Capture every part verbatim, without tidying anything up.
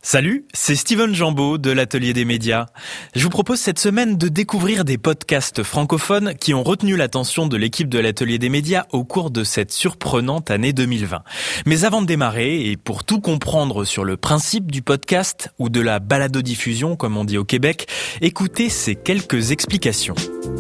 Salut, c'est Steven Jambeau de l'Atelier des médias. Je vous propose cette semaine de découvrir des podcasts francophones qui ont retenu l'attention de l'équipe de l'Atelier des médias au cours de cette surprenante année deux mille vingt. Mais avant de démarrer, et pour tout comprendre sur le principe du podcast ou de la balado-diffusion comme on dit au Québec, écoutez ces quelques explications.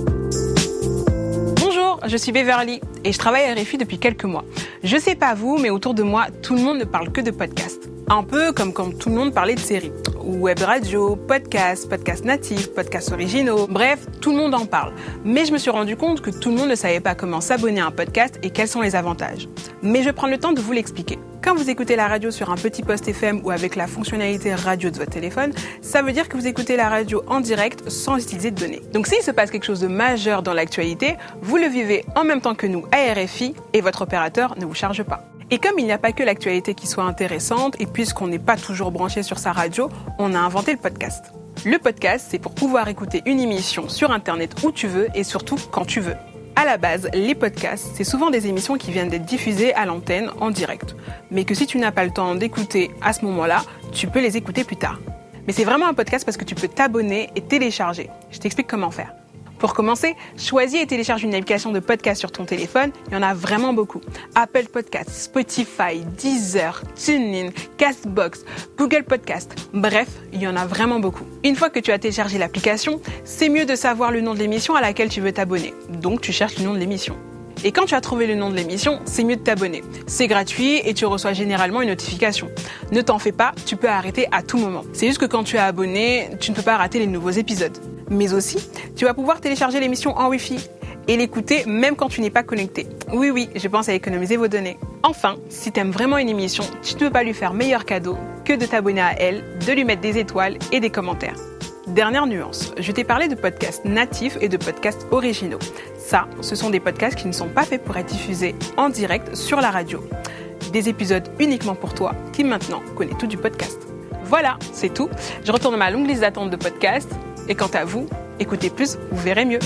Bonjour, je suis Beverly et je travaille à R F I depuis quelques mois. Je sais pas vous, mais autour de moi, tout le monde ne parle que de podcasts. Un peu comme quand tout le monde parlait de séries. Web radio, podcasts, podcasts natifs, podcasts originaux, bref, tout le monde en parle. Mais je me suis rendu compte que tout le monde ne savait pas comment s'abonner à un podcast et quels sont les avantages. Mais je vais prendre le temps de vous l'expliquer. Quand vous écoutez la radio sur un petit poste F M ou avec la fonctionnalité radio de votre téléphone, ça veut dire que vous écoutez la radio en direct sans utiliser de données. Donc s'il se passe quelque chose de majeur dans l'actualité, vous le vivez en même temps que nous à R F I et votre opérateur ne vous charge pas. Et comme il n'y a pas que l'actualité qui soit intéressante, et puisqu'on n'est pas toujours branché sur sa radio, on a inventé le podcast. Le podcast, c'est pour pouvoir écouter une émission sur Internet où tu veux et surtout quand tu veux. À la base, les podcasts, c'est souvent des émissions qui viennent d'être diffusées à l'antenne en direct. Mais que si tu n'as pas le temps d'écouter à ce moment-là, tu peux les écouter plus tard. Mais c'est vraiment un podcast parce que tu peux t'abonner et télécharger. Je t'explique comment faire. Pour commencer, choisis et télécharge une application de podcast sur ton téléphone. Il y en a vraiment beaucoup. Apple Podcasts, Spotify, Deezer, TuneIn, Castbox, Google Podcasts. Bref, il y en a vraiment beaucoup. Une fois que tu as téléchargé l'application, c'est mieux de savoir le nom de l'émission à laquelle tu veux t'abonner. Donc, tu cherches le nom de l'émission. Et quand tu as trouvé le nom de l'émission, c'est mieux de t'abonner. C'est gratuit et tu reçois généralement une notification. Ne t'en fais pas, tu peux arrêter à tout moment. C'est juste que quand tu es abonné, tu ne peux pas rater les nouveaux épisodes. Mais aussi, tu vas pouvoir télécharger l'émission en Wi-Fi et l'écouter même quand tu n'es pas connecté. Oui, oui, je pense à économiser vos données. Enfin, si tu aimes vraiment une émission, tu ne peux pas lui faire meilleur cadeau que de t'abonner à elle, de lui mettre des étoiles et des commentaires. Dernière nuance, je t'ai parlé de podcasts natifs et de podcasts originaux. Ça, ce sont des podcasts qui ne sont pas faits pour être diffusés en direct sur la radio. Des épisodes uniquement pour toi qui maintenant connais tout du podcast. Voilà, c'est tout. Je retourne à ma longue liste d'attente de podcasts. Et quant à vous, écoutez plus, vous verrez mieux.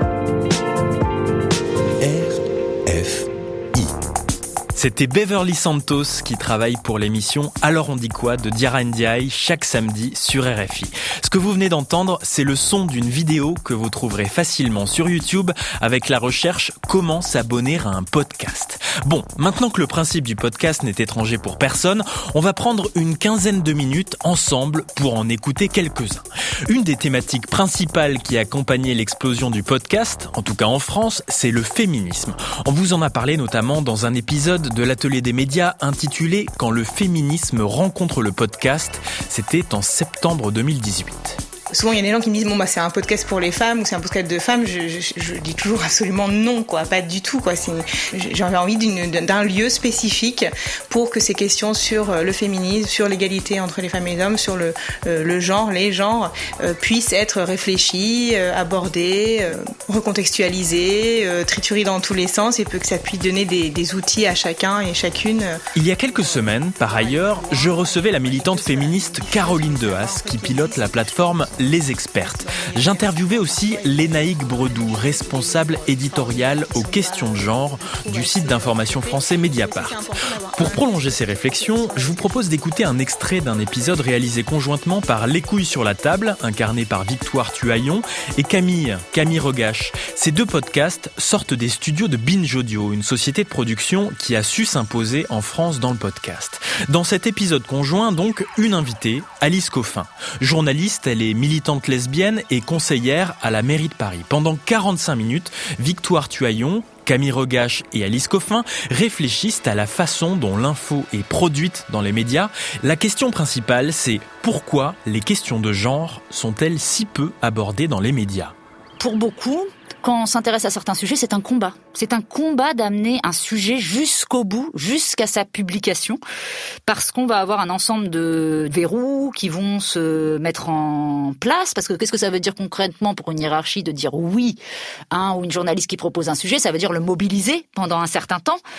R F I. C'était Beverly Santos qui travaille pour l'émission Alors on dit quoi de Diarra Ndiaye chaque samedi sur R F I. Ce que vous venez d'entendre, c'est le son d'une vidéo que vous trouverez facilement sur YouTube avec la recherche « Comment s'abonner à un podcast ». Bon, maintenant que le principe du podcast n'est étranger pour personne, on va prendre une quinzaine de minutes ensemble pour en écouter quelques-uns. Une des thématiques principales qui a accompagné l'explosion du podcast, en tout cas en France, c'est le féminisme. On vous en a parlé notamment dans un épisode de l'Atelier des médias intitulé « Quand le féminisme rencontre le podcast », c'était en septembre deux mille dix-huit. Souvent, il y a des gens qui me disent bon bah c'est un podcast pour les femmes ou c'est un podcast de femmes. Je, je, je dis toujours absolument non, quoi, pas du tout, quoi. C'est, j'avais envie d'une, d'un lieu spécifique pour que ces questions sur le féminisme, sur l'égalité entre les femmes et les hommes, sur le, euh, le genre, les genres, euh, puissent être réfléchies, euh, abordées, euh, recontextualisées, euh, triturées dans tous les sens, et que ça puisse donner des, des outils à chacun et chacune. Il y a quelques semaines, par ailleurs, je recevais la militante féministe Caroline Dehaas qui pilote la plateforme Les Expertes. J'interviewais aussi Lénaïque Bredou, responsable éditoriale aux questions de genre du site d'information français Mediapart. Pour prolonger ces réflexions, je vous propose d'écouter un extrait d'un épisode réalisé conjointement par Les Couilles sur la table, incarné par Victoire Tuaillon, et Camille, Camille Regache. Ces deux podcasts sortent des studios de Binge Audio, une société de production qui a su s'imposer en France dans le podcast. Dans cet épisode conjoint, donc, une invitée, Alice Coffin. Journaliste, elle est militante lesbienne et conseillère à la mairie de Paris. Pendant quarante-cinq minutes, Victoire Tuaillon, Camille Regache et Alice Coffin réfléchissent à la façon dont l'info est produite dans les médias. La question principale, c'est pourquoi les questions de genre sont-elles si peu abordées dans les médias ? Pour beaucoup, quand on s'intéresse à certains sujets, c'est un combat. C'est un combat d'amener un sujet jusqu'au bout, jusqu'à sa publication, parce qu'on va avoir un ensemble de verrous qui vont se mettre en place. Parce que qu'est-ce que ça veut dire concrètement pour une hiérarchie de dire oui à un ou une journaliste qui propose un sujet ? Ça veut dire le mobiliser pendant un certain temps.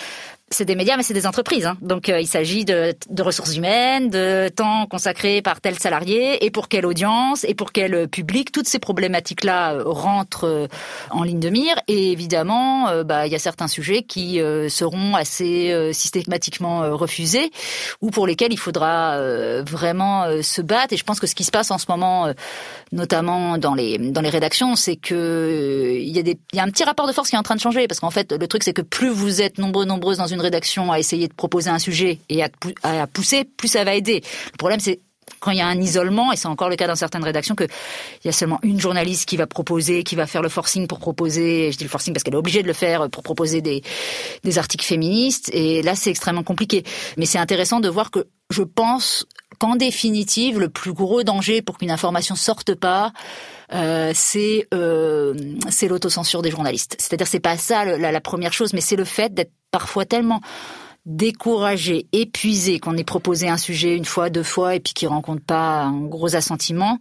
c'est des médias, mais c'est des entreprises. Hein. Donc, euh, il s'agit de, de ressources humaines, de temps consacré par tel salarié, et pour quelle audience, et pour quel public. Toutes ces problématiques-là euh, rentrent euh, en ligne de mire. Et évidemment, euh, bah, il y a certains sujets qui euh, seront assez euh, systématiquement euh, refusés, ou pour lesquels il faudra euh, vraiment euh, se battre. Et je pense que ce qui se passe en ce moment, euh, notamment dans les dans les rédactions, c'est que euh, il y a des il y a un petit rapport de force qui est en train de changer. Parce qu'en fait, le truc, c'est que plus vous êtes nombreux, nombreuses dans une rédaction à essayer de proposer un sujet et à, à pousser, plus ça va aider. Le problème, c'est quand il y a un isolement, et c'est encore le cas dans certaines rédactions, qu'il y a seulement une journaliste qui va proposer, qui va faire le forcing pour proposer, je dis le forcing parce qu'elle est obligée de le faire pour proposer des, des articles féministes, et là, c'est extrêmement compliqué. Mais c'est intéressant de voir que je pense qu'en définitive, le plus gros danger pour qu'une information sorte pas, Euh, c'est euh, c'est l'autocensure des journalistes. C'est-à-dire, c'est pas ça le, la, la première chose, mais c'est le fait d'être parfois tellement découragé, épuisé, qu'on ait proposé un sujet une fois, deux fois, et puis qu'il rencontre pas un gros assentiment,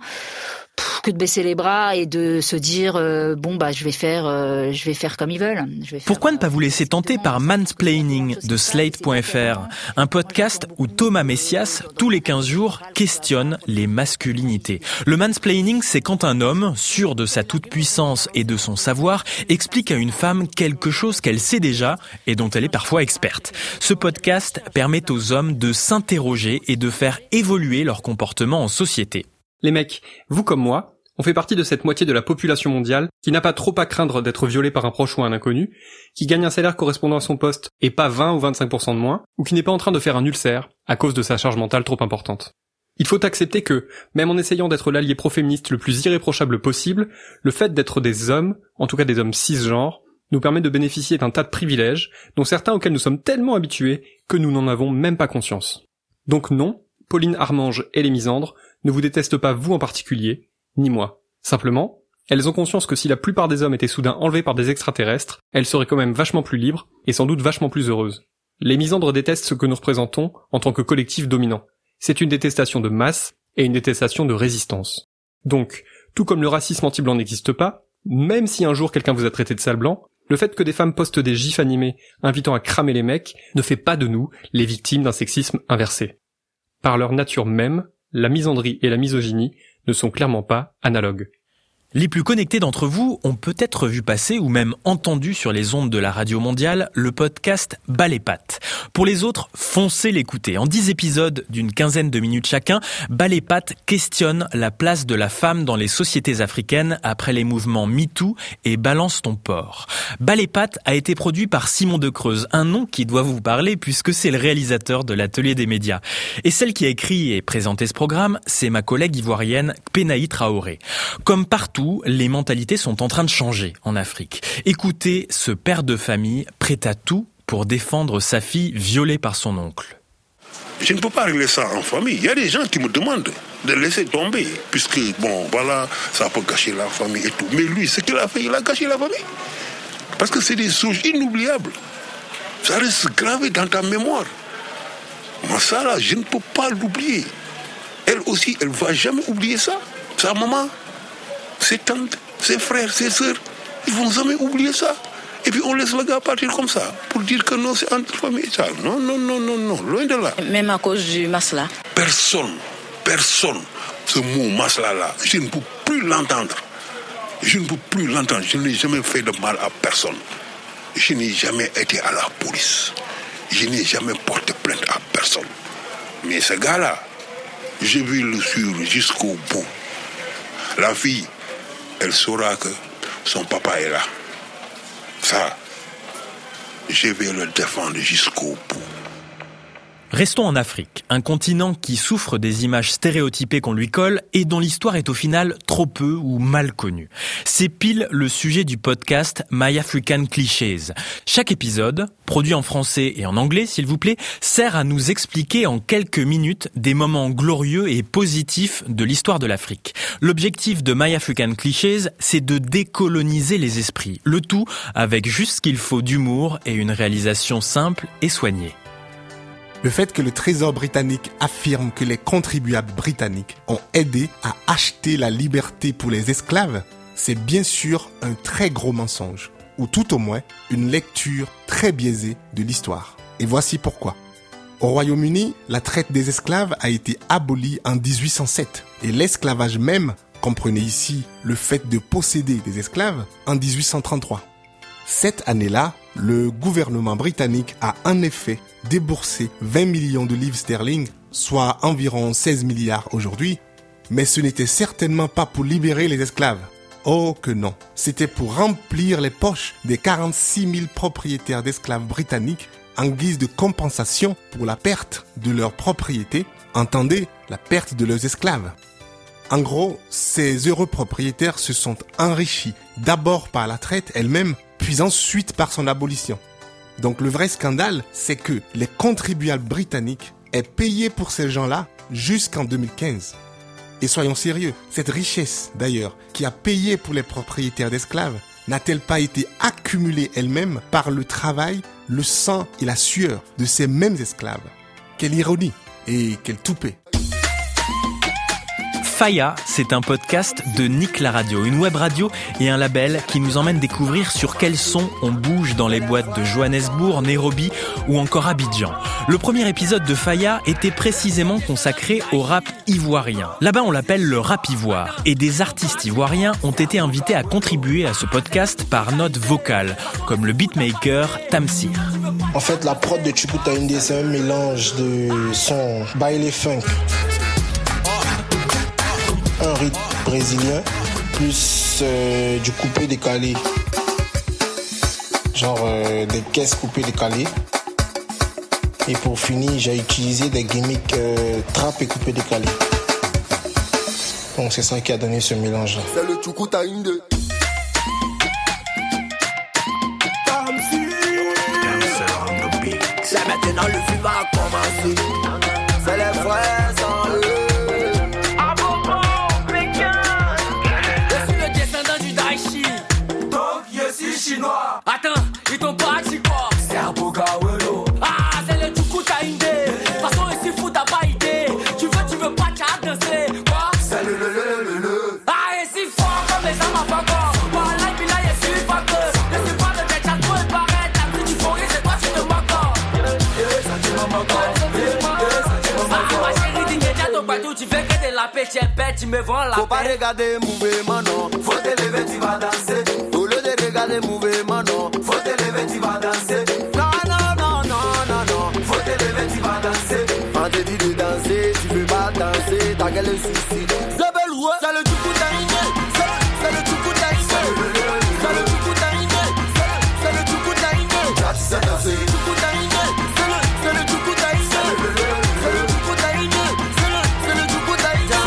que de baisser les bras et de se dire euh, bon bah je vais faire euh, je vais faire comme ils veulent. Je vais faire, Pourquoi ne pas vous laisser tenter par Mansplaining de Slate point F R, un podcast où Thomas Messias, tous les quinze jours, questionne les masculinités. Le mansplaining, c'est quand un homme, sûr de sa toute-puissance et de son savoir, explique à une femme quelque chose qu'elle sait déjà et dont elle est parfois experte. Ce podcast permet aux hommes de s'interroger et de faire évoluer leur comportement en société. Les mecs, vous comme moi, on fait partie de cette moitié de la population mondiale qui n'a pas trop à craindre d'être violée par un proche ou un inconnu, qui gagne un salaire correspondant à son poste et pas vingt ou vingt-cinq pour cent de moins, ou qui n'est pas en train de faire un ulcère à cause de sa charge mentale trop importante. Il faut accepter que, même en essayant d'être l'allié pro-féministe le plus irréprochable possible, le fait d'être des hommes, en tout cas des hommes cisgenres, nous permet de bénéficier d'un tas de privilèges, dont certains auxquels nous sommes tellement habitués que nous n'en avons même pas conscience. Donc non, Pauline Armange et les misandres ne vous détestent pas vous en particulier, ni moi. Simplement, elles ont conscience que si la plupart des hommes étaient soudain enlevés par des extraterrestres, elles seraient quand même vachement plus libres, et sans doute vachement plus heureuses. Les misandres détestent ce que nous représentons en tant que collectif dominant. C'est une détestation de masse, et une détestation de résistance. Donc, tout comme le racisme anti-blanc n'existe pas, même si un jour quelqu'un vous a traité de sale blanc, le fait que des femmes postent des gifs animés invitant à cramer les mecs ne fait pas de nous les victimes d'un sexisme inversé. Par leur nature même, la misandrie et la misogynie ne sont clairement pas analogues. Les plus connectés d'entre vous ont peut-être vu passer ou même entendu sur les ondes de la radio mondiale le podcast Bas les pattes. Pour les autres, foncez l'écouter. En dix épisodes d'une quinzaine de minutes chacun, Bas les pattes questionne la place de la femme dans les sociétés africaines après les mouvements MeToo et Balance ton porc. Bas les pattes a été produit par Simon de Creuse, un nom qui doit vous parler puisque c'est le réalisateur de l'Atelier des médias. Et celle qui a écrit et présenté ce programme, c'est ma collègue ivoirienne Penaï Traoré. Comme partout, les mentalités sont en train de changer en Afrique. Écoutez ce père de famille prêt à tout pour défendre sa fille violée par son oncle. Je ne peux pas régler ça en famille. Il y a des gens qui me demandent de laisser tomber, puisque, bon, voilà, ça peut gâcher la famille et tout. Mais lui, ce qu'il a fait, il a gâché la famille. Parce que c'est des choses inoubliables. Ça reste gravé dans ta mémoire. Moi, ça là, je ne peux pas l'oublier. Elle aussi, elle ne va jamais oublier ça. Sa maman, ses tantes, ses frères, ses sœurs, ils vont jamais oublier ça. Et puis on laisse le gars partir comme ça, pour dire que non, c'est entre famille et ça. Non, non, non, non, non, loin de là. Même à cause du masla. Personne, personne, ce mot masla là, je ne peux plus l'entendre. Je ne peux plus l'entendre. Je n'ai jamais fait de mal à personne. Je n'ai jamais été à la police. Je n'ai jamais porté plainte à personne. Mais ce gars-là, je vais le suivre jusqu'au bout. La fille, elle saura que son papa est là. Ça, je vais le défendre jusqu'au bout. Restons en Afrique, un continent qui souffre des images stéréotypées qu'on lui colle et dont l'histoire est au final trop peu ou mal connue. C'est pile le sujet du podcast My African Clichés. Chaque épisode, produit en français et en anglais s'il vous plaît, sert à nous expliquer en quelques minutes des moments glorieux et positifs de l'histoire de l'Afrique. L'objectif de My African Clichés, c'est de décoloniser les esprits, le tout avec juste ce qu'il faut d'humour et une réalisation simple et soignée. Le fait que le Trésor britannique affirme que les contribuables britanniques ont aidé à acheter la liberté pour les esclaves, c'est bien sûr un très gros mensonge, ou tout au moins une lecture très biaisée de l'histoire. Et voici pourquoi. Au Royaume-Uni, la traite des esclaves a été abolie en dix-huit cent sept et l'esclavage même, comprenez ici le fait de posséder des esclaves, en dix-huit cent trente-trois. Cette année-là, le gouvernement britannique a en effet déboursé vingt millions de livres sterling, soit environ seize milliards aujourd'hui, mais ce n'était certainement pas pour libérer les esclaves. Oh que non, c'était pour remplir les poches des quarante-six mille propriétaires d'esclaves britanniques en guise de compensation pour la perte de leurs propriétés, entendez, la perte de leurs esclaves. En gros, ces heureux propriétaires se sont enrichis d'abord par la traite elle-même, puis ensuite par son abolition. Donc le vrai scandale, c'est que les contribuables britanniques aient payé pour ces gens-là jusqu'en deux mille quinze. Et soyons sérieux, cette richesse d'ailleurs, qui a payé pour les propriétaires d'esclaves, n'a-t-elle pas été accumulée elle-même par le travail, le sang et la sueur de ces mêmes esclaves? Quelle ironie et quel toupet! Faya, c'est un podcast de Nick la Radio, une web radio et un label qui nous emmène découvrir sur quels sons on bouge dans les boîtes de Johannesburg, Nairobi ou encore Abidjan. Le premier épisode de Faya était précisément consacré au rap ivoirien. Là-bas, on l'appelle le rap ivoire et des artistes ivoiriens ont été invités à contribuer à ce podcast par note vocale, comme le beatmaker Tamsir. En fait, la prod de Chukuta Inde, c'est un mélange de sons baile funk, un rythme brésilien, plus euh, du coupé décalé. Genre euh, des caisses coupées décalées. Et pour finir, j'ai utilisé des gimmicks euh, trap et coupé décalé. Donc c'est ça qui a donné ce mélange-là. C'est le Chukuta Inde. C'est maintenant le film va commencer. C'est les frères sans eux. Chinois. Attends, ils t'ont pas dit quoi? C'est un beau gars, ah, c'est le Chukuta Inde. De toute façon, ici, fou, t'as pas idée. Tu veux, tu veux pas, t'as danser. Quoi? C'est le le le le le. Ah, et si fort comme les armes à fagot. Par là, puis là, y'a su facteur. Ne suis pas de tes chats, toi, et paraît. La plus tu forêt, c'est toi, tu te moques. Eh, ça tu m'en moques. Ah, ma chérie, dis que ton partout, tu fais que de la paix, tu es bête, tu me vends la paix. Faut pas regarder mouvement, non. Faut te lever, tu vas danser. Les mouvements, non, faut te lever, tu vas danser. Non, non, non, non, non, non, faut te lever, tu vas danser. On te dit de danser, tu veux pas danser, t'as quel souci? C'est belle ouais, c'est le Chukuta Inde, c'est le Chukuta Inde, c'est le Chukuta Inde, c'est le Chukuta Inde. Là tu sais danser, Chukuta Inde, c'est le c'est le Chukuta Inde, c'est le Chukuta Inde, c'est le Chukuta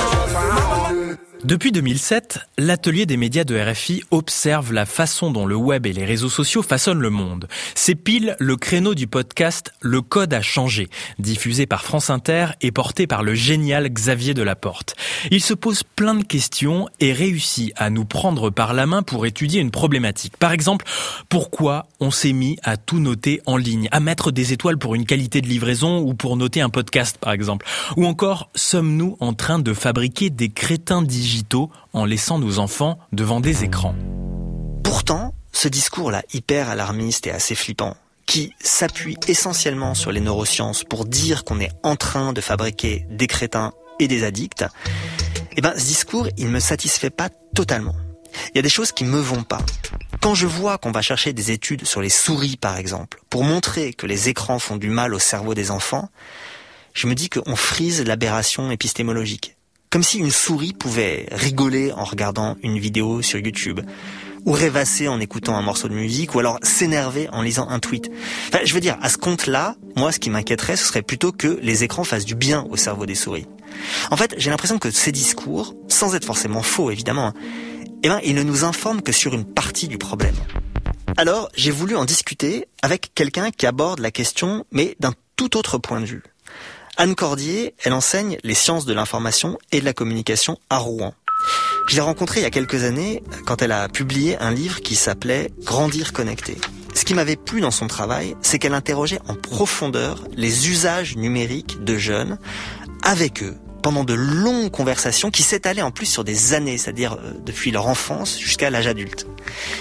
Inde. Depuis deux mille sept, l'atelier des médias de R F I observe la façon dont le web et les réseaux sociaux façonnent le monde. C'est pile le créneau du podcast Le Code a changé, diffusé par France Inter et porté par le génial Xavier Delaporte. Il se pose plein de questions et réussit à nous prendre par la main pour étudier une problématique. Par exemple, pourquoi on s'est mis à tout noter en ligne, à mettre des étoiles pour une qualité de livraison ou pour noter un podcast par exemple. Ou encore, sommes-nous en train de fabriquer des crétins digitaux en laissant nos enfants devant des écrans? Pourtant, ce discours-là hyper alarmiste et assez flippant, qui s'appuie essentiellement sur les neurosciences pour dire qu'on est en train de fabriquer des crétins et des addicts, eh ben, ce discours, il me satisfait pas totalement. Il y a des choses qui me vont pas. Quand je vois qu'on va chercher des études sur les souris, par exemple, pour montrer que les écrans font du mal au cerveau des enfants, je me dis qu'on frise l'aberration épistémologique. Comme si une souris pouvait rigoler en regardant une vidéo sur YouTube, ou rêvasser en écoutant un morceau de musique, ou alors s'énerver en lisant un tweet. Enfin, je veux dire, à ce compte-là, moi, ce qui m'inquiéterait, ce serait plutôt que les écrans fassent du bien au cerveau des souris. En fait, j'ai l'impression que ces discours, sans être forcément faux, évidemment, eh ben, ils ne nous informent que sur une partie du problème. Alors, j'ai voulu en discuter avec quelqu'un qui aborde la question, mais d'un tout autre point de vue. Anne Cordier, elle enseigne les sciences de l'information et de la communication à Rouen. Je l'ai rencontrée il y a quelques années quand elle a publié un livre qui s'appelait « Grandir connecté ». Ce qui m'avait plu dans son travail, c'est qu'elle interrogeait en profondeur les usages numériques de jeunes avec eux pendant de longues conversations qui s'étalaient en plus sur des années, c'est-à-dire depuis leur enfance jusqu'à l'âge adulte.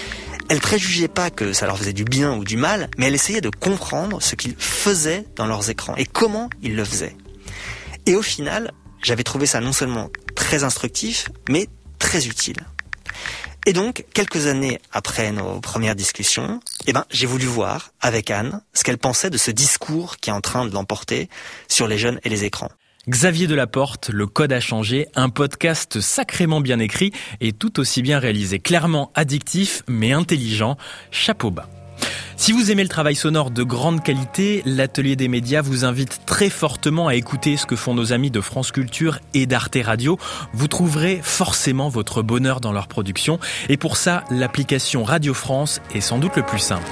Elle préjugeait pas que ça leur faisait du bien ou du mal, mais elle essayait de comprendre ce qu'ils faisaient dans leurs écrans et comment ils le faisaient. Et au final, j'avais trouvé ça non seulement très instructif, mais très utile. Et donc, quelques années après nos premières discussions, eh ben, j'ai voulu voir, avec Anne, ce qu'elle pensait de ce discours qui est en train de l'emporter sur les jeunes et les écrans. Xavier Delaporte, Le Code a changé, un podcast sacrément bien écrit et tout aussi bien réalisé. Clairement addictif, mais intelligent. Chapeau bas. Si vous aimez le travail sonore de grande qualité, l'Atelier des médias vous invite très fortement à écouter ce que font nos amis de France Culture et d'Arte Radio. Vous trouverez forcément votre bonheur dans leur production. Et pour ça, l'application Radio France est sans doute le plus simple.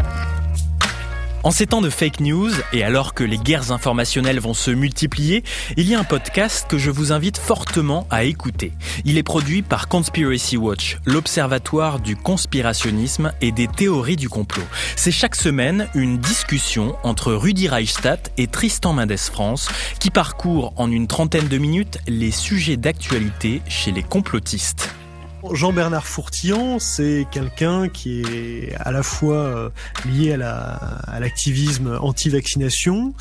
En ces temps de fake news, et alors que les guerres informationnelles vont se multiplier, il y a un podcast que je vous invite fortement à écouter. Il est produit par Conspiracy Watch, l'observatoire du conspirationnisme et des théories du complot. C'est chaque semaine une discussion entre Rudi Reichstadt et Tristan Mendes France qui parcourt en une trentaine de minutes les sujets d'actualité chez les complotistes. Jean-Bernard Fourtillan, c'est quelqu'un qui est à la fois lié à, la, à l'activisme anti-vaccination,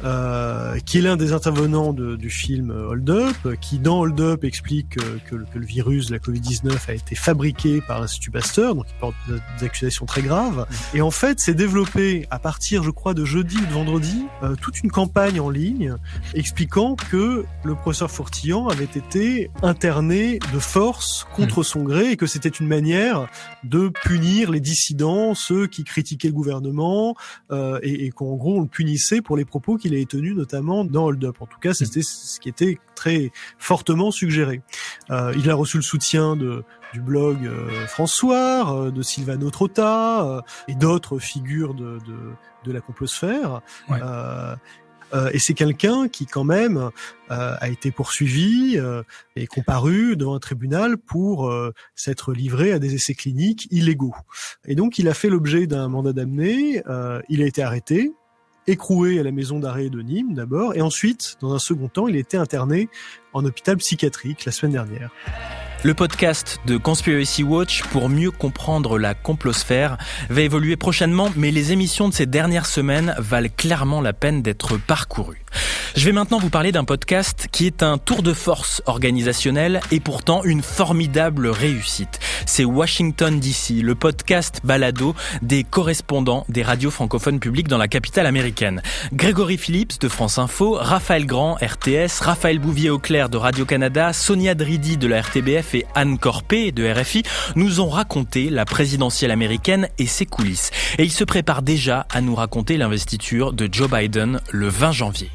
euh, qui est l'un des intervenants de, du film Hold Up, qui dans Hold Up explique que, que, que le virus de la covid dix-neuf a été fabriqué par l'Institut Pasteur, donc il porte des accusations très graves. Et en fait, c'est développé à partir, je crois, de jeudi ou de vendredi, euh, toute une campagne en ligne expliquant que le professeur Fourtillan avait été interné de force contre son gré et que c'était une manière de punir les dissidents, ceux qui critiquaient le gouvernement euh, et, et qu'en gros on le punissait pour les propos qu'il avait tenus notamment dans Hold Up. En tout cas, c'était ce qui était très fortement suggéré. Euh, il a reçu le soutien de du blog euh, François, euh, de Silvano Trotta euh, et d'autres figures de, de, de la complosphère. Ouais. Euh, Euh, et c'est quelqu'un qui, quand même, euh, a été poursuivi euh, et comparu devant un tribunal pour euh, s'être livré à des essais cliniques illégaux. Et donc, il a fait l'objet d'un mandat d'amener. Euh, il a été arrêté, écroué à la maison d'arrêt de Nîmes d'abord, et ensuite, dans un second temps, il a été interné en hôpital psychiatrique la semaine dernière. Le podcast de Conspiracy Watch pour mieux comprendre la complosphère va évoluer prochainement, mais les émissions de ces dernières semaines valent clairement la peine d'être parcourues. Je vais maintenant vous parler d'un podcast qui est un tour de force organisationnel et pourtant une formidable réussite. C'est Washington D C, le podcast balado des correspondants des radios francophones publiques dans la capitale américaine. Grégory Phillips de France Info, Raphaël Grand R T S, Raphaël Bouvier-Auclair de Radio-Canada, Sonia Dridi de la R T B F et Anne Corpé de R F I nous ont raconté la présidentielle américaine et ses coulisses. Et ils se préparent déjà à nous raconter l'investiture de Joe Biden le vingt janvier.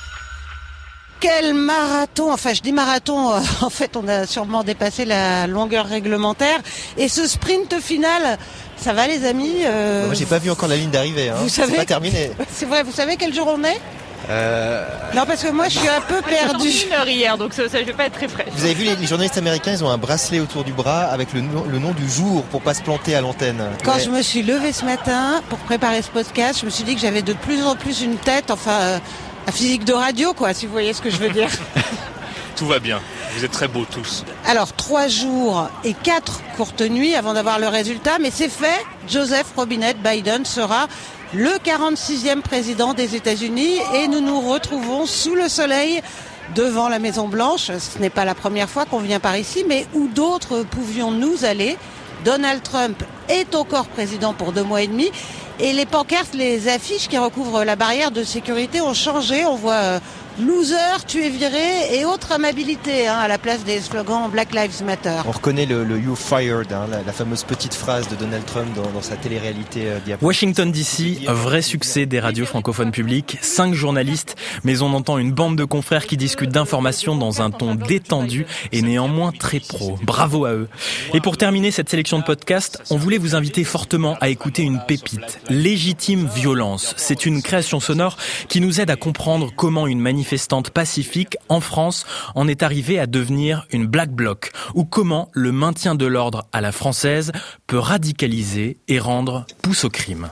Quel marathon, enfin je dis marathon, euh, en fait on a sûrement dépassé la longueur réglementaire. Et ce sprint final, ça va les amis euh... Moi j'ai pas vu encore la ligne d'arrivée, hein. Vous savez c'est pas terminé. C'est vrai, vous savez quel jour on est euh... Non parce que moi je suis un peu perdu. J'ai une heure hier donc ça, ça je vais pas être très fraîche. Vous avez vu les, les journalistes américains, ils ont un bracelet autour du bras avec le, no, le nom du jour pour pas se planter à l'antenne. Quand ouais. je me suis levée ce matin pour préparer ce podcast, je me suis dit que j'avais de plus en plus une tête, enfin... Euh, la physique de radio, quoi, si vous voyez ce que je veux dire. Tout va bien. Vous êtes très beaux tous. Alors, trois jours et quatre courtes nuits avant d'avoir le résultat, mais c'est fait. Joseph Robinette Biden sera le quarante-sixième président des États-Unis et nous nous retrouvons sous le soleil devant la Maison-Blanche. Ce n'est pas la première fois qu'on vient par ici, mais où d'autres pouvions-nous aller ? Donald Trump est encore président pour deux mois et demi. Et les pancartes, les affiches qui recouvrent la barrière de sécurité ont changé. On voit euh, « loser, tu es viré » et autre amabilité hein, à la place des slogans « Black Lives Matter ». On reconnaît le, le « you fired hein, », la, la fameuse petite phrase de Donald Trump dans, dans sa télé-réalité. Euh, Washington D C, vrai succès des radios francophones publiques. Cinq journalistes, mais on entend une bande de confrères qui discutent d'informations dans un ton détendu et néanmoins très pro. Bravo à eux. Et pour terminer cette sélection de podcasts, on voulait vous inviter fortement à écouter une pépite. Légitime violence. C'est une création sonore qui nous aide à comprendre comment une manifestante pacifique en France en est arrivée à devenir une black bloc ou comment le maintien de l'ordre à la française peut radicaliser et rendre pousse au crime.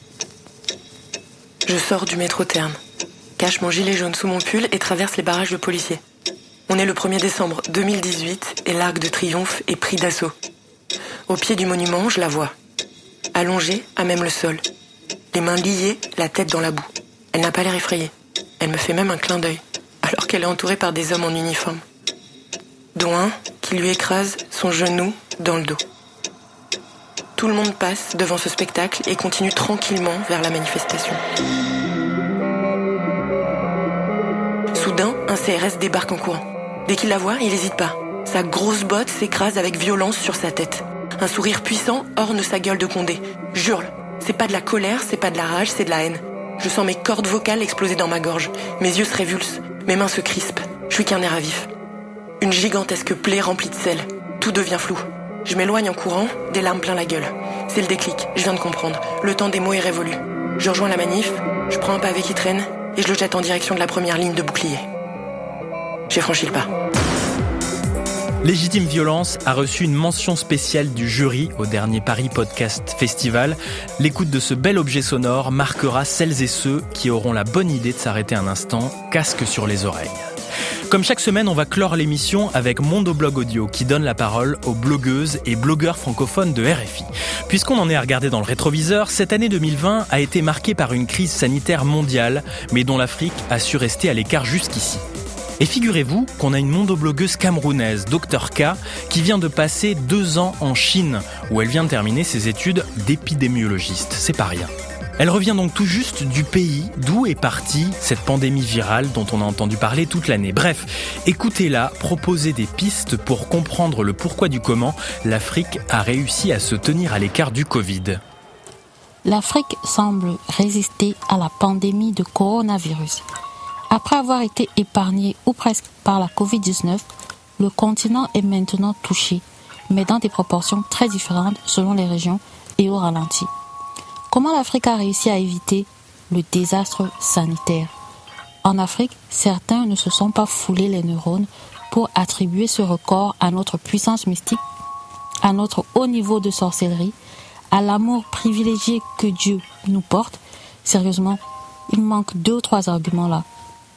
Je sors du métro Terne, cache mon gilet jaune sous mon pull et traverse les barrages de policiers. On est le premier décembre deux mille dix-huit et l'Arc de Triomphe est pris d'assaut. Au pied du monument, je la vois. allongée à même le sol. Les mains liées, la tête dans la boue. Elle n'a pas l'air effrayée. Elle me fait même un clin d'œil, alors qu'elle est entourée par des hommes en uniforme. Dont un qui lui écrase son genou dans le dos. Tout le monde passe devant ce spectacle et continue tranquillement vers la manifestation. Soudain, un C R S débarque en courant. Dès qu'il la voit, il n'hésite pas. Sa grosse botte s'écrase avec violence sur sa tête. Un sourire puissant orne sa gueule de Condé. J'hurle. C'est pas de la colère, c'est pas de la rage, c'est de la haine. Je sens mes cordes vocales exploser dans ma gorge. Mes yeux se révulsent. Mes mains se crispent. Je suis qu'un air à vif. Une gigantesque plaie remplie de sel. Tout devient flou. Je m'éloigne en courant, des larmes plein la gueule. C'est le déclic, je viens de comprendre. Le temps des mots est révolu. Je rejoins la manif, je prends un pavé qui traîne et je le jette en direction de la première ligne de bouclier. J'ai franchi le pas. Légitime Violence a reçu une mention spéciale du jury au dernier Paris Podcast Festival. L'écoute de ce bel objet sonore marquera celles et ceux qui auront la bonne idée de s'arrêter un instant, casque sur les oreilles. Comme chaque semaine, on va clore l'émission avec Mondoblog Audio qui donne la parole aux blogueuses et blogueurs francophones de R F I. Puisqu'on en est à regarder dans le rétroviseur, cette année deux mille vingt a été marquée par une crise sanitaire mondiale, mais dont l'Afrique a su rester à l'écart jusqu'ici. Et figurez-vous qu'on a une mondoblogueuse camerounaise, Docteur K, qui vient de passer deux ans en Chine, où elle vient de terminer ses études d'épidémiologiste. C'est pas rien. Elle revient donc tout juste du pays d'où est partie cette pandémie virale dont on a entendu parler toute l'année. Bref, écoutez-la proposer des pistes pour comprendre le pourquoi du comment l'Afrique a réussi à se tenir à l'écart du Covid. L'Afrique semble résister à la pandémie de coronavirus. Après avoir été épargné ou presque par la covid dix-neuf, le continent est maintenant touché, mais dans des proportions très différentes selon les régions et au ralenti. Comment l'Afrique a réussi à éviter le désastre sanitaire? En Afrique, certains ne se sont pas foulés les neurones pour attribuer ce record à notre puissance mystique, à notre haut niveau de sorcellerie, à l'amour privilégié que Dieu nous porte. Sérieusement, il manque deux ou trois arguments là.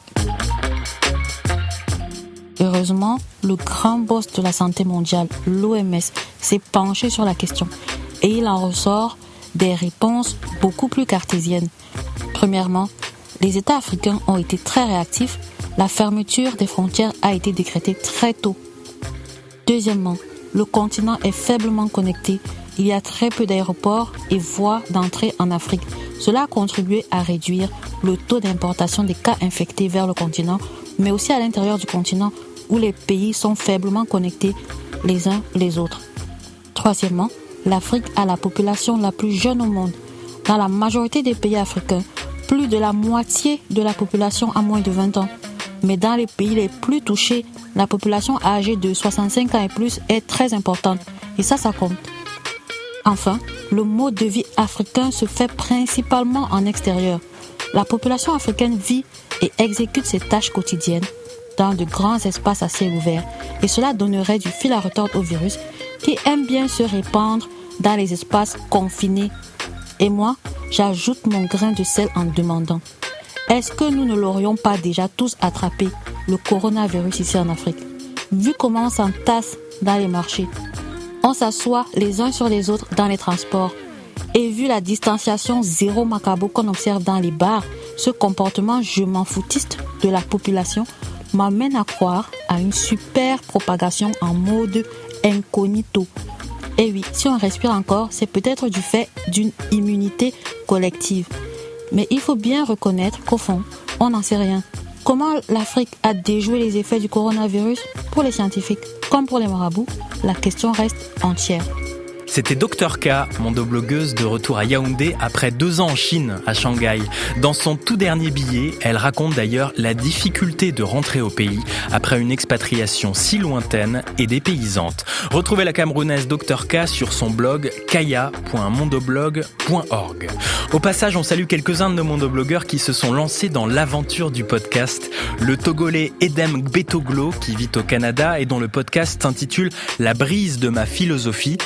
Heureusement, le grand boss de la santé mondiale, l'O M S, s'est penché sur la question et il en ressort des réponses beaucoup plus cartésiennes. Premièrement, les États africains ont été très réactifs. La fermeture des frontières a été décrétée très tôt. Deuxièmement, le continent est faiblement connecté. Il y a très peu d'aéroports et voies d'entrée en Afrique. Cela a contribué à réduire le taux d'importation des cas infectés vers le continent, mais aussi à l'intérieur du continent où les pays sont faiblement connectés les uns les autres. Troisièmement, l'Afrique a la population la plus jeune au monde. Dans la majorité des pays africains, plus de la moitié de la population a moins de vingt ans. Mais dans les pays les plus touchés, la population âgée de soixante-cinq ans et plus est très importante. Et ça, ça compte. Enfin, le mode de vie africain se fait principalement en extérieur. La population africaine vit et exécute ses tâches quotidiennes dans de grands espaces à ciel ouvert. Et cela donnerait du fil à retordre au virus qui aime bien se répandre dans les espaces confinés. Et moi, j'ajoute mon grain de sel en demandant, est-ce que nous ne l'aurions pas déjà tous attrapé, le coronavirus ici en Afrique? Vu comment on s'entasse dans les marchés, on s'assoit les uns sur les autres dans les transports, et vu la distanciation zéro macabo qu'on observe dans les bars, ce comportement je m'en foutiste de la population m'amène à croire à une super propagation en mode incognito. Et oui, si on respire encore, c'est peut-être du fait d'une immunité collective. Mais il faut bien reconnaître qu'au fond, on n'en sait rien. Comment l'Afrique a déjoué les effets du coronavirus? Pour les scientifiques, comme pour les marabouts, la question reste entière. C'était Docteur K, mondoblogueuse de retour à Yaoundé après deux ans en Chine, à Shanghai. Dans son tout dernier billet, elle raconte d'ailleurs la difficulté de rentrer au pays après une expatriation si lointaine et dépaysante. Retrouvez la Camerounaise Docteur K sur son blog kaya point mondoblog point org. Au passage, on salue quelques-uns de nos mondoblogueurs qui se sont lancés dans l'aventure du podcast. Le Togolais Edem Gbetoglo, qui vit au Canada et dont le podcast s'intitule « La brise de ma philosophie », ou encore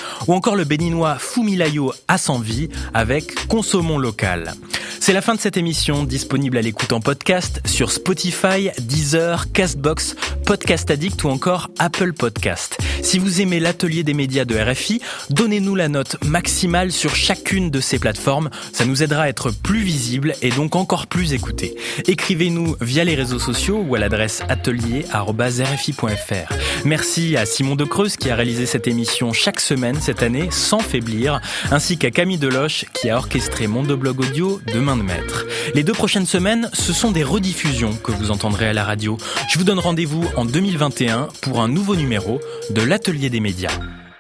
encore le béninois Fumilayo Asanvi avec Consommons local. C'est la fin de cette émission, disponible à l'écoute en podcast sur Spotify, Deezer, Castbox, Podcast Addict ou encore Apple Podcast. Si vous aimez l'atelier des médias de R F I, donnez-nous la note maximale sur chacune de ces plateformes. Ça nous aidera à être plus visible et donc encore plus écoutés. Écrivez-nous via les réseaux sociaux ou à l'adresse atelier arobase r f i point f r. Merci à Simon De Creuse qui a réalisé cette émission chaque semaine cette année sans faiblir, ainsi qu'à Camille Deloche qui a orchestré Mondoblog Audio de main de maître. Les deux prochaines semaines, ce sont des rediffusions que vous entendrez à la radio. Je vous donne rendez-vous en deux mille vingt et un pour un nouveau numéro de l'Atelier des médias.